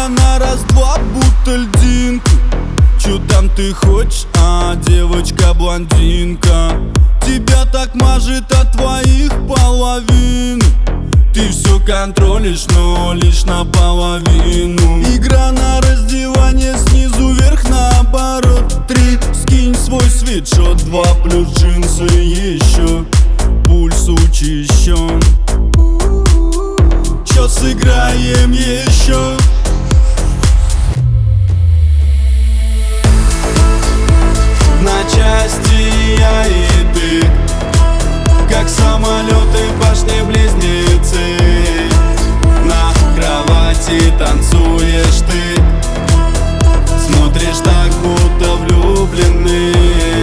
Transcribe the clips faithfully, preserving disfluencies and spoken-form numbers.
Игра на раз-два, будто льдинка. Чё там ты хочешь, а, девочка-блондинка? Тебя так мажет от твоих половин. Ты все контролишь, но лишь наполовину. Игра на раздевание снизу вверх, наоборот. Три, скинь свой свитшот. Два плюс джинсы еще. Пульс учащен. Чё, сыграем еще? На части я и ты, как самолеты, башни-близнецы. На кровати танцуешь ты, смотришь так, будто влюблены.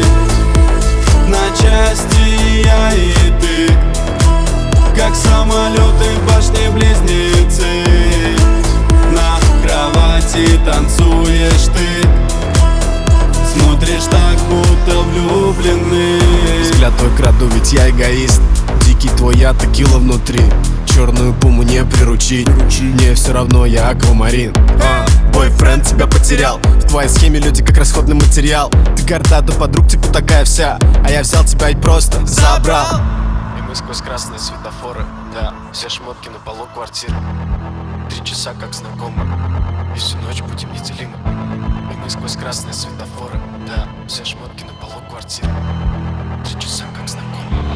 На части я и ты, как самолеты, башни-близнецы. На кровати танцуешь ты, смотришь так, будто влюблены. Взгляд твой краду, ведь я эгоист. Дикий твой я, текила внутри. Черную пуму не приручить. Мне все равно, я аквамарин. а, Бойфренд тебя потерял. В твоей схеме люди как расходный материал. Ты горда до подруг, типа такая вся. А я взял тебя и просто забрал. И мы сквозь красные светофоры, да, все шмотки на полу квартиры. Три часа как знакомы, и всю ночь будем неделимы. И мы сквозь красные светофоры, да, все шмотки на полу квартиры. Три часа как знакомы.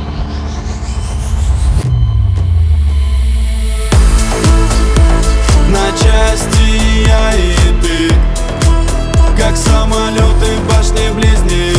На части я и ты, как самолеты, башни-близнецы.